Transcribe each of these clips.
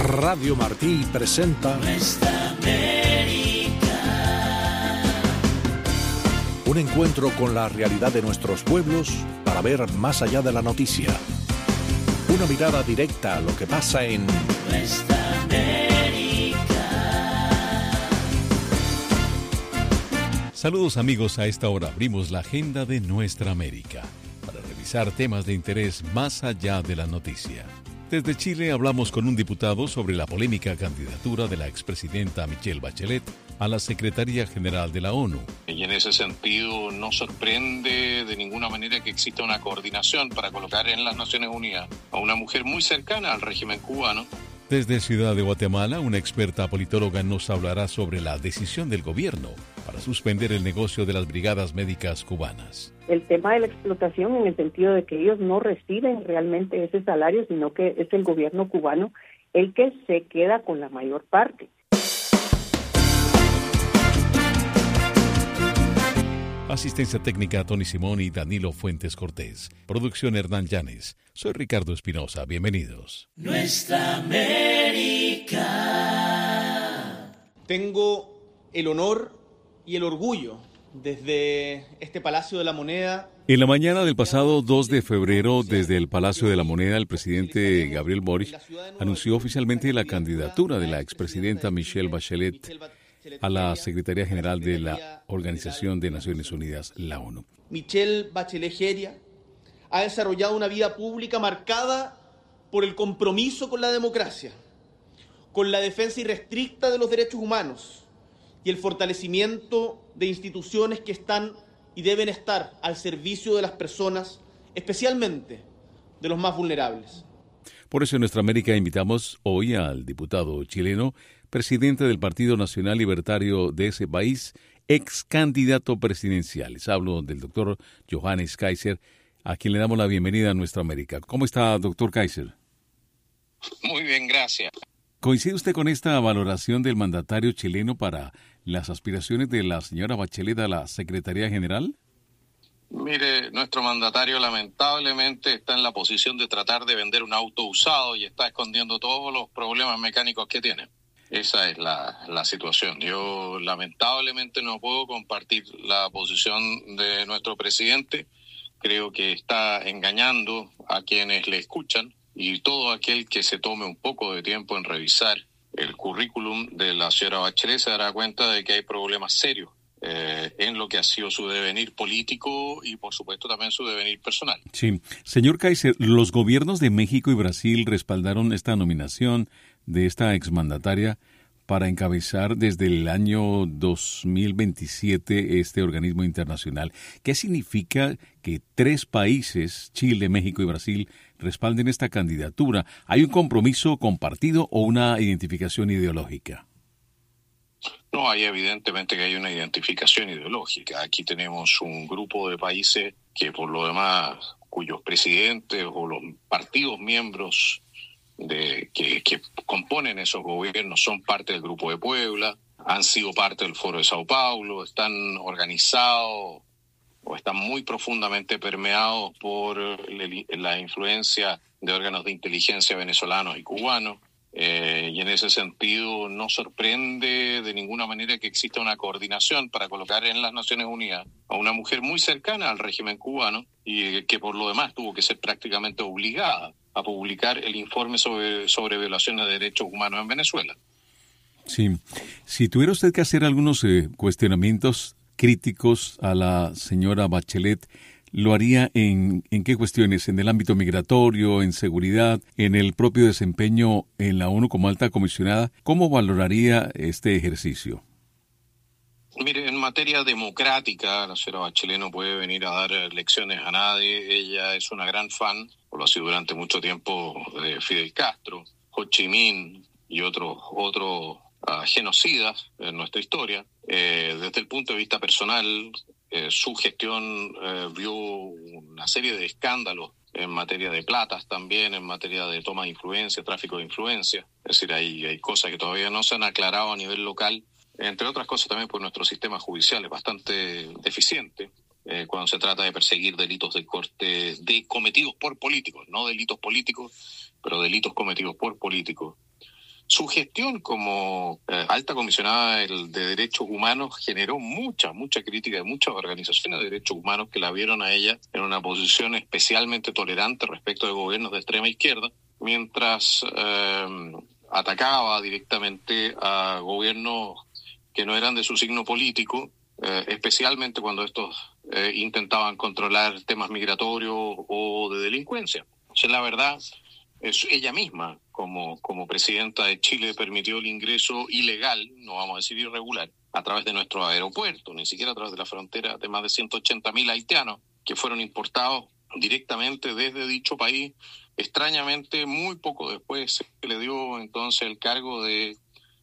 Radio Martí presenta Nuestra América. Un encuentro con la realidad de nuestros pueblos para ver más allá de la noticia. Una mirada directa a lo que pasa en Nuestra América. Saludos amigos, a esta hora abrimos la agenda de Nuestra América para revisar temas de interés más allá de la noticia. Desde Chile hablamos con un diputado sobre la polémica candidatura de la expresidenta Michelle Bachelet a la Secretaría General de la ONU. Y en ese sentido no sorprende de ninguna manera que exista una coordinación para colocar en las Naciones Unidas a una mujer muy cercana al régimen cubano. Desde Ciudad de Guatemala, una experta politóloga nos hablará sobre la decisión del gobierno para suspender el negocio de las brigadas médicas cubanas. El tema de la explotación en el sentido de que ellos no reciben realmente ese salario, sino que es el gobierno cubano el que se queda con la mayor parte. Asistencia técnica Tony Simón y Danilo Fuentes Cortés. Producción Hernán Llanes. Soy Ricardo Espinosa. Bienvenidos. Nuestra América. Tengo el honor y el orgullo desde este Palacio de la Moneda. En la mañana del pasado 2 de febrero, desde el Palacio de la Moneda, el presidente Gabriel Boric anunció oficialmente la candidatura de la expresidenta Michelle Bachelet a la Secretaría General de la Organización de Naciones Unidas, la ONU. Michelle Bachelet Jeria ha desarrollado una vida pública marcada por el compromiso con la democracia, con la defensa irrestricta de los derechos humanos y el fortalecimiento de instituciones que están y deben estar al servicio de las personas, especialmente de los más vulnerables. Por eso en Nuestra América invitamos hoy al diputado chileno, presidente del Partido Nacional Libertario de ese país, ex candidato presidencial. Les hablo del doctor Johannes Kaiser, a quien le damos la bienvenida a Nuestra América. ¿Cómo está, doctor Kaiser? Muy bien, gracias. ¿Coincide usted con esta valoración del mandatario chileno para las aspiraciones de la señora Bachelet a la Secretaría General? Mire, nuestro mandatario lamentablemente está en la posición de tratar de vender un auto usado y está escondiendo todos los problemas mecánicos que tiene. Esa es la situación. Yo lamentablemente no puedo compartir la posición de nuestro presidente. Creo que está engañando a quienes le escuchan y todo aquel que se tome un poco de tiempo en revisar el currículum de la señora Bachelet se dará cuenta de que hay problemas serios en lo que ha sido su devenir político y por supuesto también su devenir personal. Sí. Señor Kaiser, los gobiernos de México y Brasil respaldaron esta nominación de esta exmandataria para encabezar desde el año 2027 este organismo internacional. ¿Qué significa que 3 países, Chile, México y Brasil, respalden esta candidatura? ¿Hay un compromiso compartido o una identificación ideológica? No, hay evidentemente que hay una identificación ideológica. Aquí tenemos un grupo de países que por lo demás, cuyos presidentes o los partidos miembros que componen esos gobiernos son parte del Grupo de Puebla, han sido parte del Foro de Sao Paulo, están organizados o están muy profundamente permeados por la influencia de órganos de inteligencia venezolanos y cubanos. Y en ese sentido no sorprende de ninguna manera que exista una coordinación para colocar en las Naciones Unidas a una mujer muy cercana al régimen cubano y que por lo demás tuvo que ser prácticamente obligada a publicar el informe sobre violaciones de derechos humanos en Venezuela. Sí. Si tuviera usted que hacer algunos cuestionamientos críticos a la señora Bachelet, ¿lo haría en qué cuestiones? ¿En el ámbito migratorio, en seguridad, en el propio desempeño en la ONU como alta comisionada? ¿Cómo valoraría este ejercicio? Mire, en materia democrática, la señora Bachelet no puede venir a dar lecciones a nadie. Ella es una gran fan, o lo ha sido durante mucho tiempo, de Fidel Castro, Ho Chi Minh y otros genocidas en nuestra historia. Desde el punto de vista personal, su gestión vio una serie de escándalos en materia de platas también, en materia de toma de influencia, tráfico de influencia. Es decir, hay cosas que todavía no se han aclarado a nivel local. Entre otras cosas también por nuestro sistema judicial es bastante deficiente cuando se trata de perseguir delitos de corte cometidos por políticos, no delitos políticos, pero delitos cometidos por políticos. Su gestión como alta comisionada de derechos humanos generó mucha crítica de muchas organizaciones de derechos humanos que la vieron a ella en una posición especialmente tolerante respecto de gobiernos de extrema izquierda, mientras atacaba directamente a gobiernos que no eran de su signo político, especialmente cuando estos intentaban controlar temas migratorios o de delincuencia. O sea, la verdad, ella misma, como presidenta de Chile, permitió el ingreso ilegal, no vamos a decir irregular, a través de nuestro aeropuerto, ni siquiera a través de la frontera, de más de 180.000 haitianos que fueron importados directamente desde dicho país. Extrañamente, muy poco después se le dio entonces el cargo de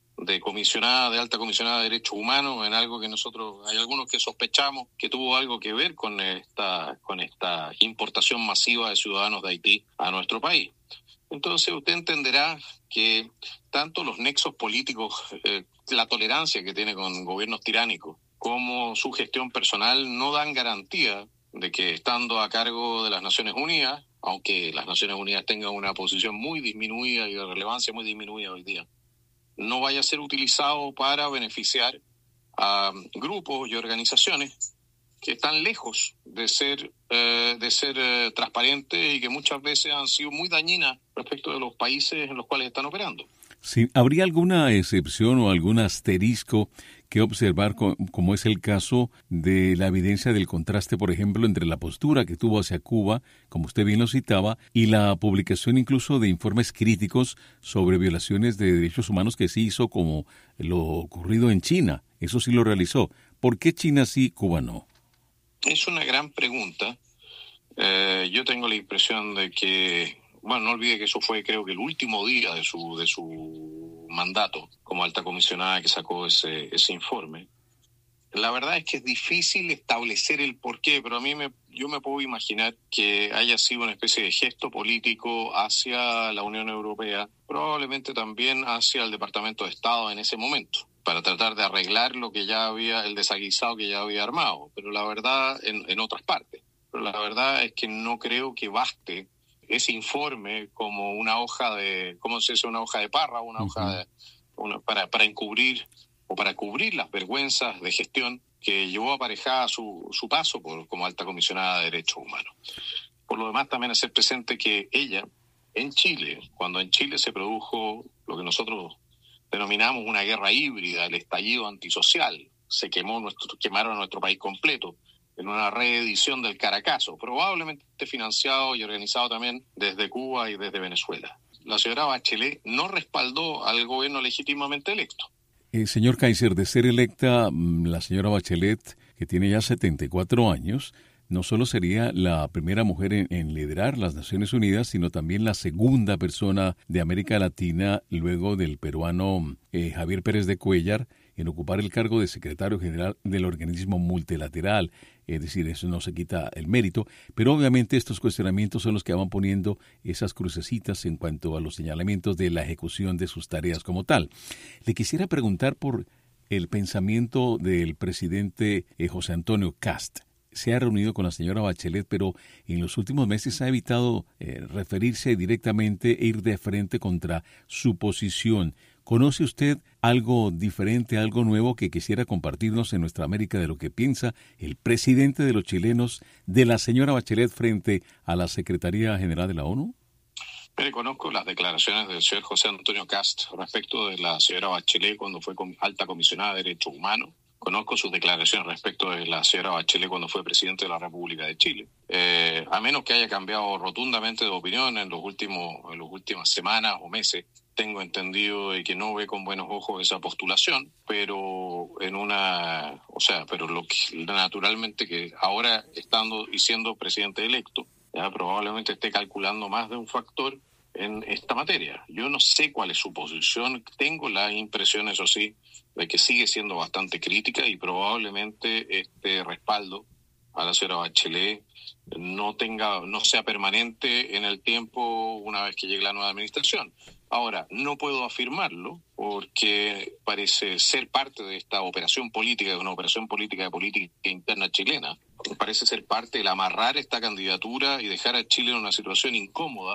alta comisionada de derechos humanos, en algo que hay algunos que sospechamos que tuvo algo que ver con esta importación masiva de ciudadanos de Haití a nuestro país. Entonces usted entenderá que tanto los nexos políticos, la tolerancia que tiene con gobiernos tiránicos, como su gestión personal no dan garantía de que, estando a cargo de las Naciones Unidas, aunque las Naciones Unidas tengan una posición muy disminuida y de relevancia muy disminuida hoy día, no vaya a ser utilizado para beneficiar a grupos y organizaciones que están lejos de ser transparentes y que muchas veces han sido muy dañinas respecto de los países en los cuales están operando. Sí, ¿habría alguna excepción o algún asterisco que observar, como es el caso de la evidencia del contraste, por ejemplo, entre la postura que tuvo hacia Cuba, como usted bien lo citaba, y la publicación incluso de informes críticos sobre violaciones de derechos humanos que sí hizo, como lo ocurrido en China? Eso sí lo realizó. ¿Por qué China sí, Cuba no? Es una gran pregunta. Yo tengo la impresión de que, bueno, no olvide que eso fue, creo que el último día de su mandato como alta comisionada que sacó ese informe. La verdad es que es difícil establecer el porqué, pero yo me puedo imaginar que haya sido una especie de gesto político hacia la Unión Europea, probablemente también hacia el Departamento de Estado en ese momento, para tratar de arreglar el desaguisado que ya había armado, pero la verdad, en otras partes. Pero la verdad es que no creo que baste ese informe como una hoja de, ¿cómo se dice? Una hoja de parra, una hoja para encubrir o para cubrir las vergüenzas de gestión que llevó aparejada su paso como alta comisionada de derechos humanos. Por lo demás, también hacer presente que ella, en Chile, cuando en Chile se produjo lo que nosotros denominamos una guerra híbrida, el estallido antisocial, quemaron nuestro país completo en una reedición del Caracazo, probablemente financiado y organizado también desde Cuba y desde Venezuela. La señora Bachelet no respaldó al gobierno legítimamente electo. Señor Kaiser, de ser electa, la señora Bachelet, que tiene ya 74 años, no solo sería la primera mujer en liderar las Naciones Unidas, sino también la segunda persona de América Latina, luego del peruano Javier Pérez de Cuéllar, en ocupar el cargo de secretario general del organismo multilateral. Es decir, eso no se quita el mérito, pero obviamente estos cuestionamientos son los que van poniendo esas crucecitas en cuanto a los señalamientos de la ejecución de sus tareas como tal. Le quisiera preguntar por el pensamiento del presidente José Antonio Kast. Se ha reunido con la señora Bachelet, pero en los últimos meses ha evitado referirse directamente e ir de frente contra su posición. ¿Conoce usted algo diferente, algo nuevo que quisiera compartirnos en nuestra América de lo que piensa el presidente de los chilenos de la señora Bachelet frente a la Secretaría General de la ONU? Conozco las declaraciones del señor José Antonio Kast respecto de la señora Bachelet cuando fue alta comisionada de Derechos Humanos. Conozco sus declaraciones respecto de la señora Bachelet cuando fue presidente de la República de Chile. A menos que haya cambiado rotundamente de opinión en las últimas semanas o meses, tengo entendido de que no ve con buenos ojos esa postulación, pero naturalmente que ahora estando y siendo presidente electo, ya probablemente esté calculando más de un factor en esta materia. Yo no sé cuál es su posición, tengo la impresión, eso sí, de que sigue siendo bastante crítica y probablemente este respaldo a la señora Bachelet no sea permanente en el tiempo una vez que llegue la nueva administración. Ahora, no puedo afirmarlo porque parece ser parte de esta operación política, de una operación política de política interna chilena. Parece ser parte del amarrar esta candidatura y dejar a Chile en una situación incómoda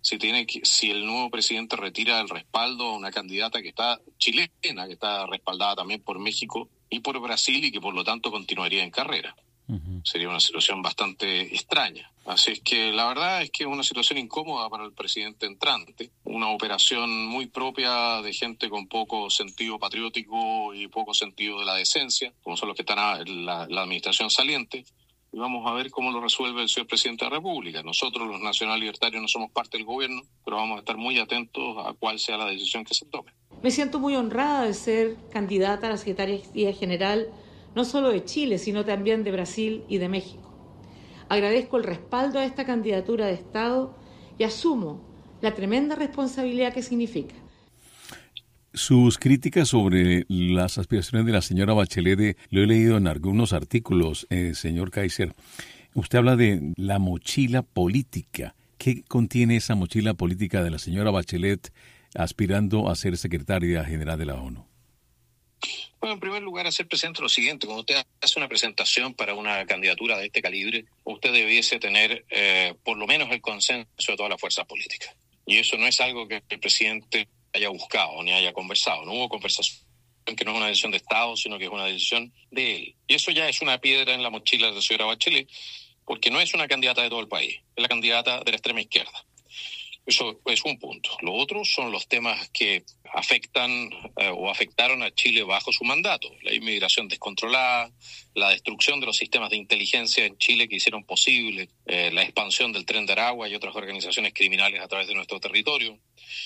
si el nuevo presidente retira el respaldo a una candidata que está chilena, que está respaldada también por México y por Brasil y que por lo tanto continuaría en carrera. Sería una situación bastante extraña. Así es que la verdad es que es una situación incómoda para el presidente entrante, una operación muy propia de gente con poco sentido patriótico y poco sentido de la decencia, como son los que están en la administración saliente. Y vamos a ver cómo lo resuelve el señor presidente de la República. Nosotros, los nacional libertarios, no somos parte del gobierno, pero vamos a estar muy atentos a cuál sea la decisión que se tome. Me siento muy honrada de ser candidata a la Secretaría General, no solo de Chile, sino también de Brasil y de México. Agradezco el respaldo a esta candidatura de Estado y asumo la tremenda responsabilidad que significa. Sus críticas sobre las aspiraciones de la señora Bachelet, lo he leído en algunos artículos, señor Kaiser. Usted habla de la mochila política. ¿Qué contiene esa mochila política de la señora Bachelet aspirando a ser secretaria general de la ONU? Bueno, en primer lugar, hacer presente lo siguiente. Cuando usted hace una presentación para una candidatura de este calibre, usted debiese tener por lo menos el consenso de todas las fuerzas políticas. Y eso no es algo que el presidente haya buscado ni haya conversado. No hubo conversación, que no es una decisión de Estado, sino que es una decisión de él. Y eso ya es una piedra en la mochila de la señora Bachelet, porque no es una candidata de todo el país, es la candidata de la extrema izquierda. Eso es un punto. Lo otro son los temas que afectan o afectaron a Chile bajo su mandato. La inmigración descontrolada, la destrucción de los sistemas de inteligencia en Chile que hicieron posible la expansión del Tren de Aragua y otras organizaciones criminales a través de nuestro territorio.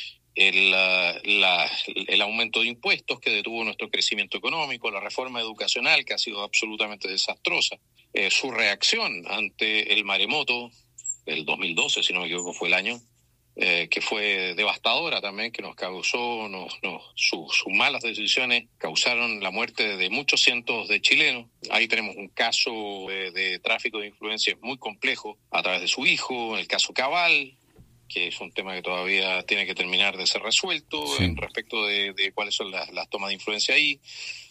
El aumento de impuestos que detuvo nuestro crecimiento económico, la reforma educacional que ha sido absolutamente desastrosa, su reacción ante el maremoto del 2012, si no me equivoco fue el año, que fue devastadora también, que nos causó, sus malas decisiones causaron la muerte de muchos cientos de chilenos. Ahí tenemos un caso de tráfico de influencias muy complejo a través de su hijo, el caso Cabal, que es un tema que todavía tiene que terminar de ser resuelto, sí, en respecto de cuáles son las tomas de influencia ahí,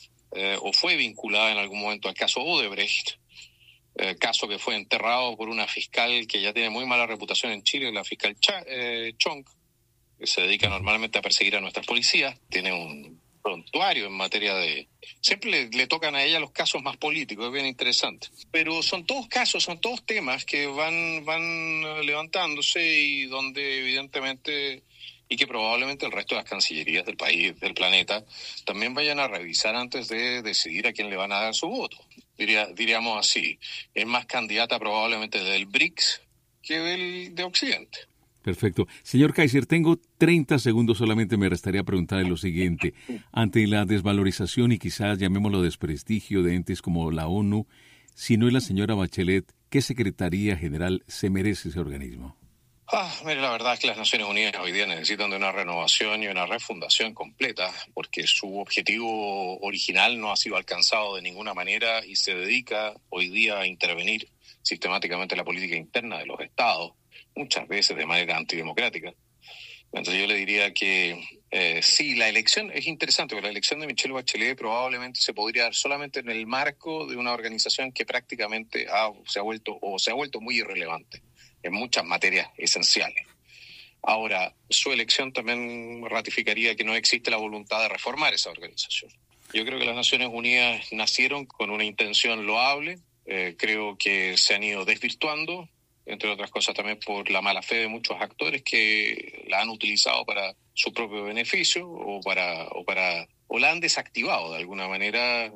o fue vinculada en algún momento al caso Odebrecht, caso que fue enterrado por una fiscal que ya tiene muy mala reputación en Chile, la fiscal Chong, que se dedica normalmente a perseguir a nuestras policías, tiene un prontuario en materia de... Siempre le tocan a ella los casos más políticos, es bien interesante. Pero son todos casos, son todos temas que van levantándose y donde evidentemente, y que probablemente el resto de las cancillerías del país, del planeta, también vayan a revisar antes de decidir a quién le van a dar su voto. Diríamos así, es más candidata probablemente del BRICS que de Occidente. Perfecto. Señor Kaiser, tengo 30 segundos solamente, me restaría preguntarle lo siguiente. Ante la desvalorización y quizás llamémoslo desprestigio de entes como la ONU, si no es la señora Bachelet, ¿qué secretaría general se merece ese organismo? Mire, la verdad es que las Naciones Unidas hoy día necesitan de una renovación y una refundación completa, porque su objetivo original no ha sido alcanzado de ninguna manera y se dedica hoy día a intervenir sistemáticamente en la política interna de los estados, muchas veces de manera antidemocrática. Entonces yo le diría que sí, la elección es interesante, porque la elección de Michelle Bachelet probablemente se podría dar solamente en el marco de una organización que prácticamente se ha vuelto muy irrelevante en muchas materias esenciales. Ahora, su elección también ratificaría que no existe la voluntad de reformar esa organización. Yo creo que las Naciones Unidas nacieron con una intención loable, creo que se han ido desvirtuando, entre otras cosas también por la mala fe de muchos actores que la han utilizado para su propio beneficio o la han desactivado de alguna manera.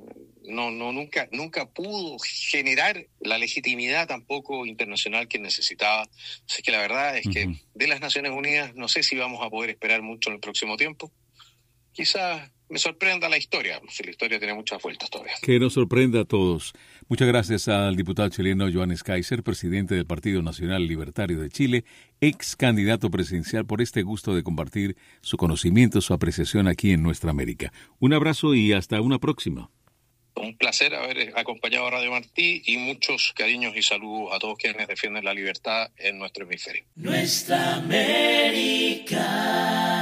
Nunca pudo generar la legitimidad tampoco internacional que necesitaba. Así que la verdad es que de las Naciones Unidas no sé si vamos a poder esperar mucho en el próximo tiempo. Quizás me sorprenda la historia, si la historia tiene muchas vueltas todavía. Que nos sorprenda a todos. Muchas gracias al diputado chileno Johannes Kaiser, presidente del Partido Nacional Libertario de Chile, ex candidato presidencial, por este gusto de compartir su conocimiento, su apreciación aquí en Nuestra América. Un abrazo y hasta una próxima. Un placer haber acompañado a Radio Martí y muchos cariños y saludos a todos quienes defienden la libertad en nuestro hemisferio. Nuestra América.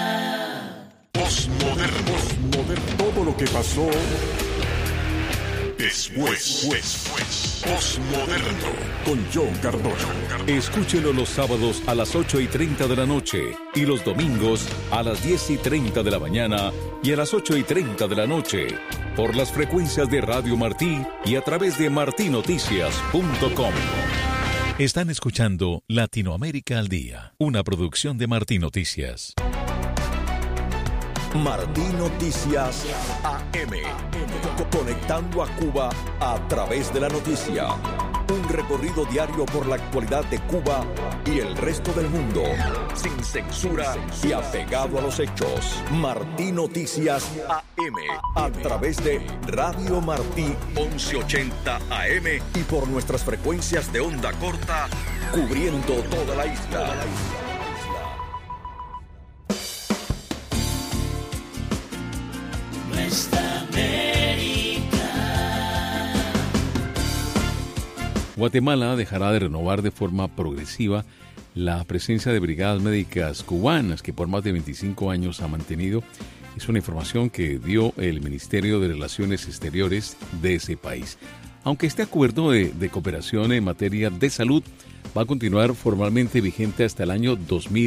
Postmoderno. Todo lo que pasó Después. Postmoderno. Con John Cardona. Escúchelo los sábados a las 8:30 de la noche y los domingos a las 10:30 de la mañana y a las 8:30 de la noche por las frecuencias de Radio Martí y a través de martinoticias.com. Están escuchando Latinoamérica al Día, una producción de Martí Noticias. Martí Noticias AM. Conectando a Cuba a través de la noticia. Un recorrido diario por la actualidad de Cuba y el resto del mundo. Sin censura y apegado a los hechos. Martí Noticias AM. A través de Radio Martí 1180 AM y por nuestras frecuencias de onda corta, cubriendo toda la isla. Nuestra América. Guatemala dejará de renovar de forma progresiva la presencia de brigadas médicas cubanas que por más de 25 años ha mantenido. Es una información que dio el Ministerio de Relaciones Exteriores de ese país. Aunque este acuerdo de cooperación en materia de salud va a continuar formalmente vigente hasta el año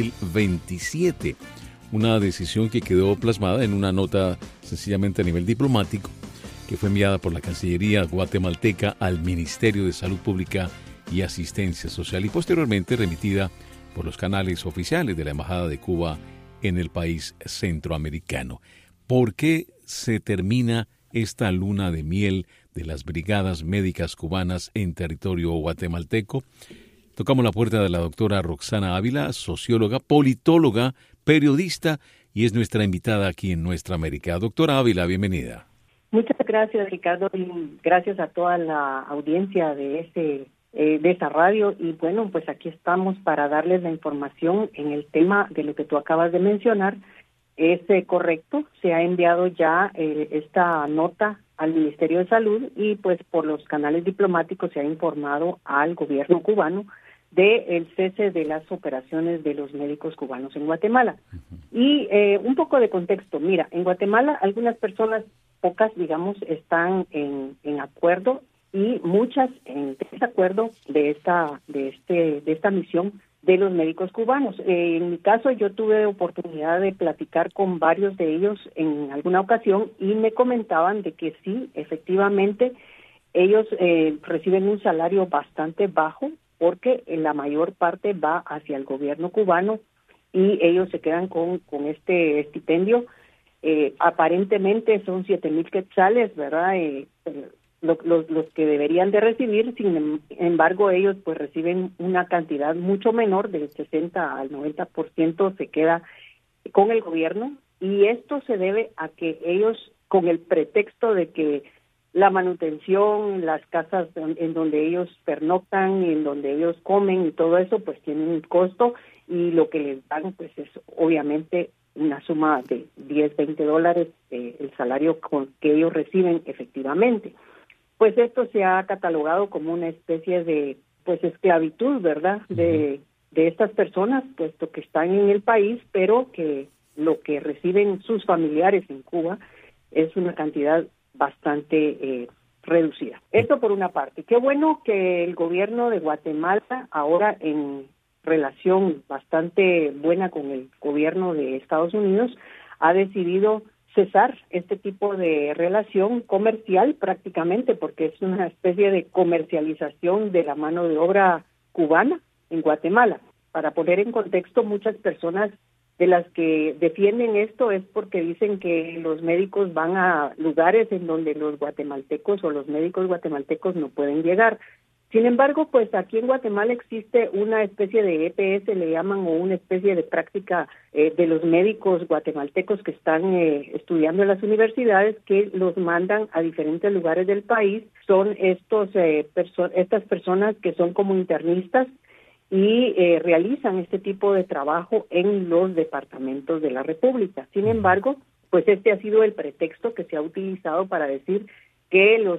2027. Una decisión que quedó plasmada en una nota sencillamente a nivel diplomático que fue enviada por la Cancillería guatemalteca al Ministerio de Salud Pública y Asistencia Social y posteriormente remitida por los canales oficiales de la Embajada de Cuba en el país centroamericano. ¿Por qué se termina esta luna de miel de las brigadas médicas cubanas en territorio guatemalteco? Tocamos la puerta de la doctora Roxana Ávila, socióloga, politóloga, periodista, y es nuestra invitada aquí en Nuestra América. Doctora Ávila, bienvenida. Muchas gracias, Ricardo, y gracias a toda la audiencia de esta radio. Y bueno, pues aquí estamos para darles la información en el tema de lo que tú acabas de mencionar. Es correcto, se ha enviado ya esta nota al Ministerio de Salud y pues por los canales diplomáticos se ha informado al gobierno cubano del cese de las operaciones de los médicos cubanos en Guatemala. Y un poco de contexto, mira, en Guatemala algunas personas, pocas digamos, están en acuerdo y muchas en desacuerdo de esta misión de los médicos cubanos. En mi caso, yo tuve oportunidad de platicar con varios de ellos en alguna ocasión y me comentaban de que sí, efectivamente, ellos reciben un salario bastante bajo porque la mayor parte va hacia el gobierno cubano y ellos se quedan con este estipendio. Aparentemente son 7,000 quetzales, ¿verdad? Los que deberían de recibir, sin embargo, ellos pues reciben una cantidad mucho menor, del 60 al 90% se queda con el gobierno, y esto se debe a que ellos, con el pretexto de que la manutención, las casas en donde ellos pernoctan, en donde ellos comen y todo eso, pues tienen un costo, y lo que les dan pues es obviamente una suma de $10-20 el salario que ellos reciben efectivamente. Pues esto se ha catalogado como una especie de pues esclavitud, ¿verdad?, de estas personas, puesto que están en el país, pero que lo que reciben sus familiares en Cuba es una cantidad bastante reducida. Esto por una parte. Qué bueno que el gobierno de Guatemala, ahora en relación bastante buena con el gobierno de Estados Unidos, ha decidido cesar este tipo de relación comercial prácticamente, porque es una especie de comercialización de la mano de obra cubana en Guatemala. Para poner en contexto, muchas personas de las que defienden esto es porque dicen que los médicos van a lugares en donde los guatemaltecos o los médicos guatemaltecos no pueden llegar. Sin embargo, pues aquí en Guatemala existe una especie de EPS, le llaman, o una especie de práctica de los médicos guatemaltecos que están estudiando en las universidades, que los mandan a diferentes lugares del país. Son estas personas que son como internistas y realizan este tipo de trabajo en los departamentos de la República. Sin embargo, pues este ha sido el pretexto que se ha utilizado para decir que los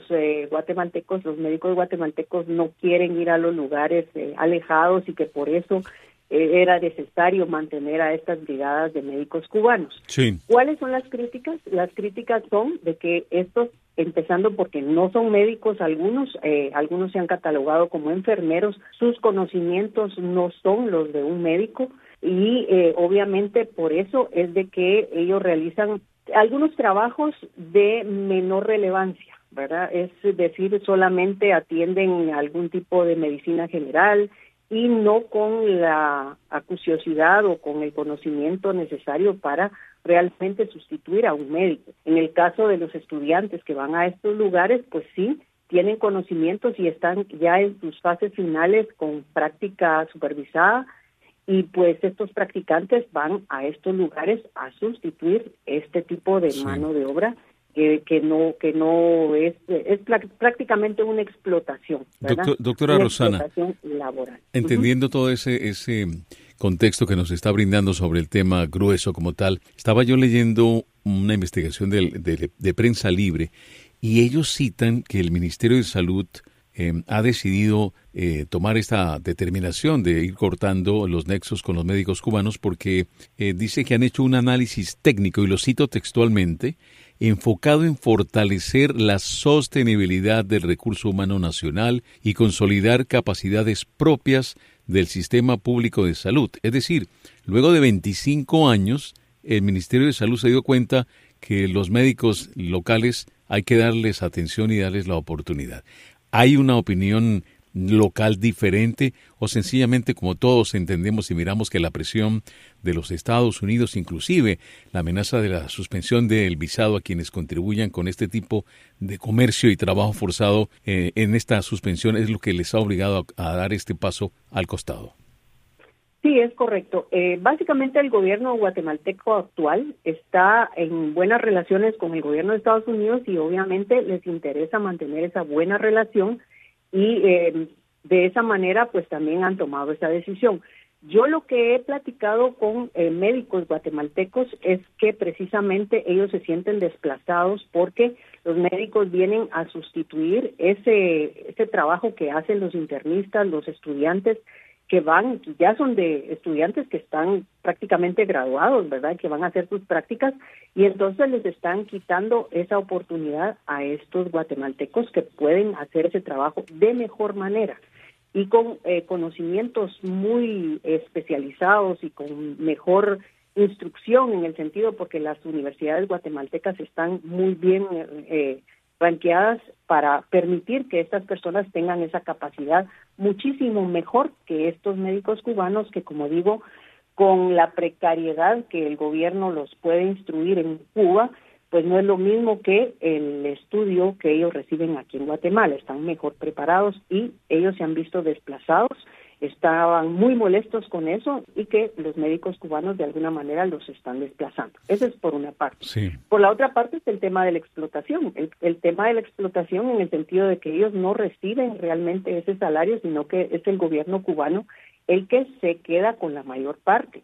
guatemaltecos, los médicos guatemaltecos no quieren ir a los lugares alejados y que por eso era necesario mantener a estas brigadas de médicos cubanos. Sí. ¿Cuáles son las críticas? Las críticas son de que estos, empezando porque no son médicos algunos se han catalogado como enfermeros, sus conocimientos no son los de un médico y obviamente por eso es de que ellos realizan algunos trabajos de menor relevancia, ¿verdad? Es decir, solamente atienden algún tipo de medicina general y no con la acuciosidad o con el conocimiento necesario para realmente sustituir a un médico. En el caso de los estudiantes que van a estos lugares, pues sí, tienen conocimientos y están ya en sus fases finales con práctica supervisada y pues estos practicantes van a estos lugares a sustituir este tipo de mano de obra que no es prácticamente una explotación, ¿verdad? Doctora Rosana, explotación laboral. Entendiendo todo ese contexto que nos está brindando sobre el tema grueso como tal, estaba yo leyendo una investigación de Prensa Libre y ellos citan que el Ministerio de Salud ha decidido tomar esta determinación de ir cortando los nexos con los médicos cubanos porque dice que han hecho un análisis técnico, y lo cito textualmente, enfocado en fortalecer la sostenibilidad del recurso humano nacional y consolidar capacidades propias del sistema público de salud. Es decir, luego de 25 años, el Ministerio de Salud se dio cuenta que los médicos locales hay que darles atención y darles la oportunidad. ¿Hay una opinión local diferente o sencillamente, como todos entendemos y miramos, que la presión de los Estados Unidos, inclusive la amenaza de la suspensión del visado a quienes contribuyan con este tipo de comercio y trabajo forzado en esta suspensión, es lo que les ha obligado a dar este paso al costado? Sí, es correcto. Básicamente el gobierno guatemalteco actual está en buenas relaciones con el gobierno de Estados Unidos y obviamente les interesa mantener esa buena relación y de esa manera pues también han tomado esa decisión. Yo lo que he platicado con médicos guatemaltecos es que precisamente ellos se sienten desplazados porque los médicos vienen a sustituir ese trabajo que hacen los internistas, los estudiantes que ya son de estudiantes que están prácticamente graduados, ¿verdad? Que van a hacer sus prácticas y entonces les están quitando esa oportunidad a estos guatemaltecos que pueden hacer ese trabajo de mejor manera y con conocimientos muy especializados y con mejor instrucción en el sentido porque las universidades guatemaltecas están muy bien ranqueadas para permitir que estas personas tengan esa capacidad muchísimo mejor que estos médicos cubanos que, como digo, con la precariedad que el gobierno los puede instruir en Cuba, pues no es lo mismo que el estudio que ellos reciben aquí en Guatemala. Están mejor preparados y ellos se han visto desplazados, estaban muy molestos con eso y que los médicos cubanos de alguna manera los están desplazando. Eso es por una parte. Sí. Por la otra parte es el tema de la explotación. El tema de la explotación en el sentido de que ellos no reciben realmente ese salario, sino que es el gobierno cubano el que se queda con la mayor parte.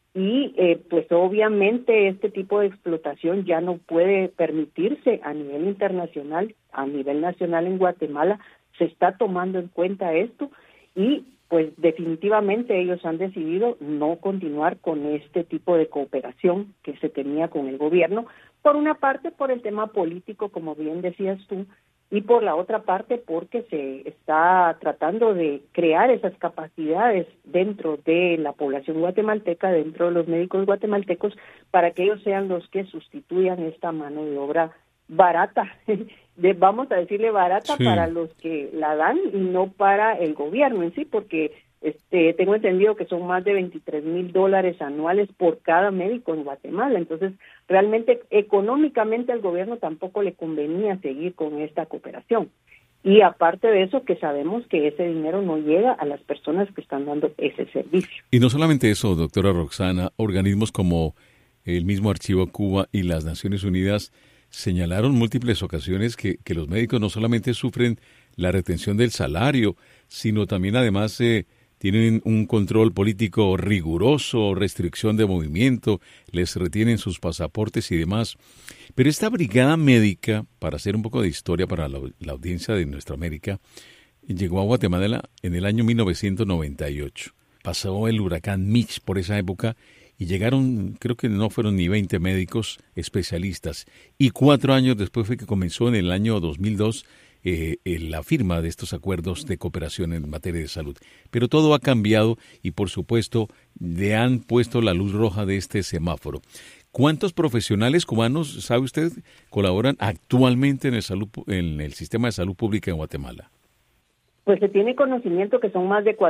Y pues obviamente este tipo de explotación ya no puede permitirse a nivel internacional, a nivel nacional en Guatemala se está tomando en cuenta esto y pues definitivamente ellos han decidido no continuar con este tipo de cooperación que se tenía con el gobierno, por una parte por el tema político, como bien decías tú, y por la otra parte porque se está tratando de crear esas capacidades dentro de la población guatemalteca, dentro de los médicos guatemaltecos, para que ellos sean los que sustituyan esta mano de obra barata, vamos a decirle barata para los que la dan y no para el gobierno en sí, porque tengo entendido que son más de $23,000 anuales por cada médico en Guatemala. Entonces, realmente económicamente al gobierno tampoco le convenía seguir con esta cooperación. Y aparte de eso, que sabemos que ese dinero no llega a las personas que están dando ese servicio. Y no solamente eso, doctora Roxana, organismos como el mismo Archivo Cuba y las Naciones Unidas señalaron múltiples ocasiones que los médicos no solamente sufren la retención del salario, sino también además tienen un control político riguroso, restricción de movimiento, les retienen sus pasaportes y demás. Pero esta brigada médica, para hacer un poco de historia para la audiencia de Nuestra América, llegó a Guatemala en el año 1998. pasó el huracán Mitch por esa época y llegaron, creo que no fueron ni 20 médicos especialistas. Y 4 años después fue que comenzó en el año 2002 la firma de estos acuerdos de cooperación en materia de salud. Pero todo ha cambiado y, por supuesto, le han puesto la luz roja de este semáforo. ¿Cuántos profesionales cubanos, sabe usted, colaboran actualmente en el sistema de salud pública en Guatemala? Pues se tiene conocimiento que son más de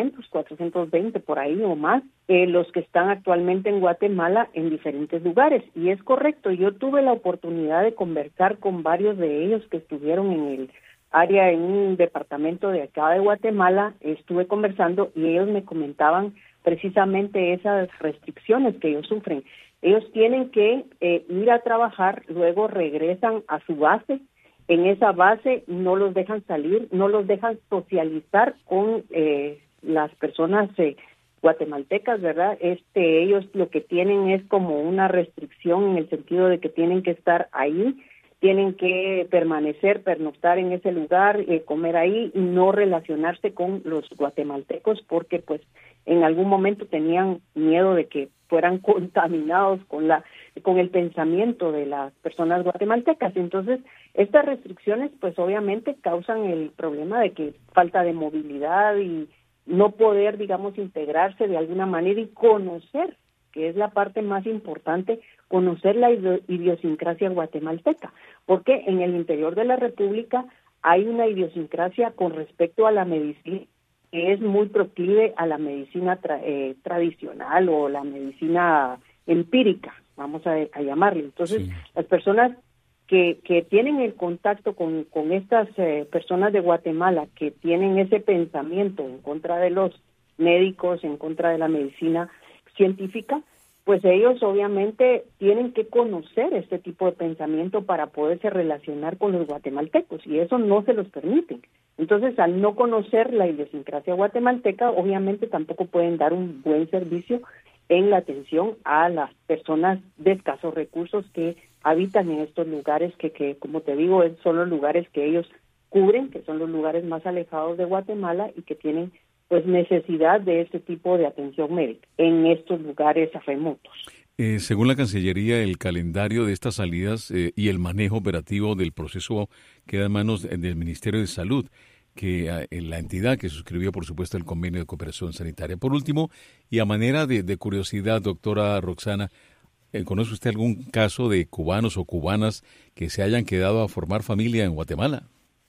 420 por ahí o más, los que están actualmente en Guatemala en diferentes lugares. Y es correcto, yo tuve la oportunidad de conversar con varios de ellos que estuvieron en el área, en un departamento de acá de Guatemala. Estuve conversando y ellos me comentaban precisamente esas restricciones que ellos sufren. Ellos tienen que ir a trabajar, luego regresan a su base. En esa base no los dejan salir, no los dejan socializar con las personas guatemaltecas, ¿verdad? Ellos lo que tienen es como una restricción en el sentido de que tienen que estar ahí, tienen que pernoctar en ese lugar, comer ahí y no relacionarse con los guatemaltecos porque pues en algún momento tenían miedo de que fueran contaminados con el pensamiento de las personas guatemaltecas. Entonces, estas restricciones pues obviamente causan el problema de que falta de movilidad y no poder, digamos, integrarse de alguna manera y conocer, que es la parte más importante, conocer la idiosincrasia guatemalteca, porque en el interior de la República hay una idiosincrasia con respecto a la medicina que es muy proclive a la medicina tradicional o la medicina empírica, vamos a llamarle. Entonces, sí, las personas que tienen el contacto con estas personas de Guatemala, que tienen ese pensamiento en contra de los médicos, en contra de la medicina científica, pues ellos obviamente tienen que conocer este tipo de pensamiento para poderse relacionar con los guatemaltecos, y eso no se los permiten. Entonces, al no conocer la idiosincrasia guatemalteca, obviamente tampoco pueden dar un buen servicio en la atención a las personas de escasos recursos que habitan en estos lugares que como te digo, son los lugares que ellos cubren, que son los lugares más alejados de Guatemala y que tienen pues necesidad de este tipo de atención médica en estos lugares remotos. Según la Cancillería, el calendario de estas salidas y el manejo operativo del proceso queda en manos del Ministerio de Salud, que la entidad que suscribió, por supuesto, el convenio de cooperación sanitaria. Por último, y a manera de curiosidad, doctora Roxana, ¿conoce usted algún caso de cubanos o cubanas que se hayan quedado a formar familia en Guatemala?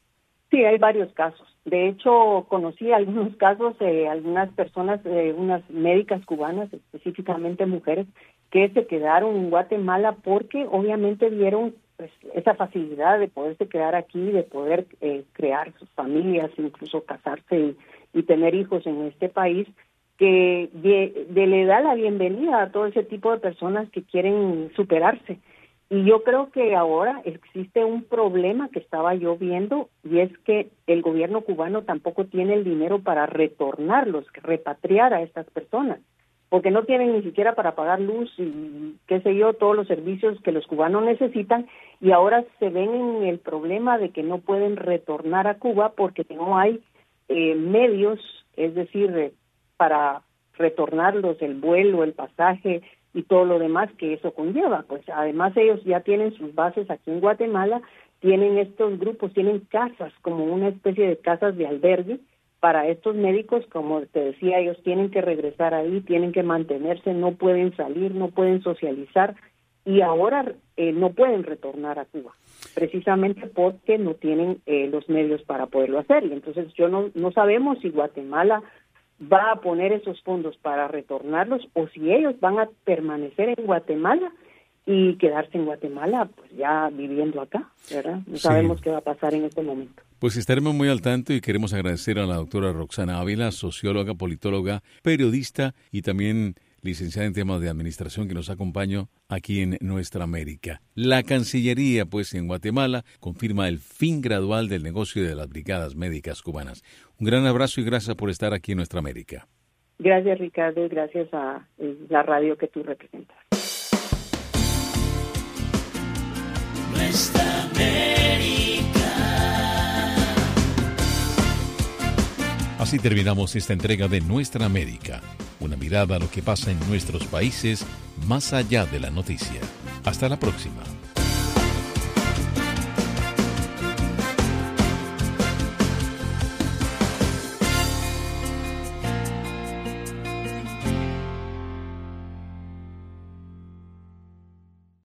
Sí, hay varios casos. De hecho, conocí algunos casos de algunas personas, unas médicas cubanas, específicamente mujeres, que se quedaron en Guatemala porque obviamente vieron pues esa facilidad de poderse quedar aquí, de poder crear sus familias, incluso casarse y tener hijos en este país, que le da la bienvenida a todo ese tipo de personas que quieren superarse. Y yo creo que ahora existe un problema que estaba yo viendo, y es que el gobierno cubano tampoco tiene el dinero para retornarlos, repatriar a estas personas, porque no tienen ni siquiera para pagar luz y qué sé yo, todos los servicios que los cubanos necesitan, y ahora se ven en el problema de que no pueden retornar a Cuba porque no hay medios, es decir, para retornarlos, el vuelo, el pasaje y todo lo demás que eso conlleva. Pues además ellos ya tienen sus bases aquí en Guatemala, tienen estos grupos, tienen casas, como una especie de casas de albergue para estos médicos. Como te decía, ellos tienen que regresar ahí, tienen que mantenerse, no pueden salir, no pueden socializar, y ahora no pueden retornar a Cuba, precisamente porque no tienen los medios para poderlo hacer. Y entonces no sabemos si Guatemala va a poner esos fondos para retornarlos o si ellos van a permanecer en Guatemala y quedarse en Guatemala, pues ya viviendo acá, ¿verdad? No sabemos qué va a pasar en este momento. Pues estaremos muy al tanto y queremos agradecer a la doctora Roxana Ávila, socióloga, politóloga, periodista y también licenciada en temas de administración, que nos acompaña aquí en Nuestra América. La Cancillería, pues, en Guatemala confirma el fin gradual del negocio de las brigadas médicas cubanas. Un gran abrazo y gracias por estar aquí en Nuestra América. Gracias, Ricardo, y gracias a la radio que tú representas. Nuestra América. Así terminamos esta entrega de Nuestra América, una mirada a lo que pasa en nuestros países más allá de la noticia. Hasta la próxima.